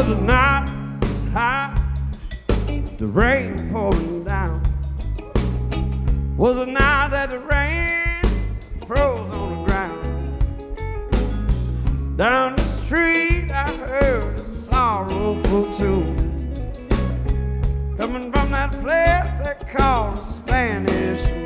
Was the night was hot, the rain pouring down? Was the night that the rain froze on the ground? Down the street I heard a sorrowful tune, coming from that place they call the Spanish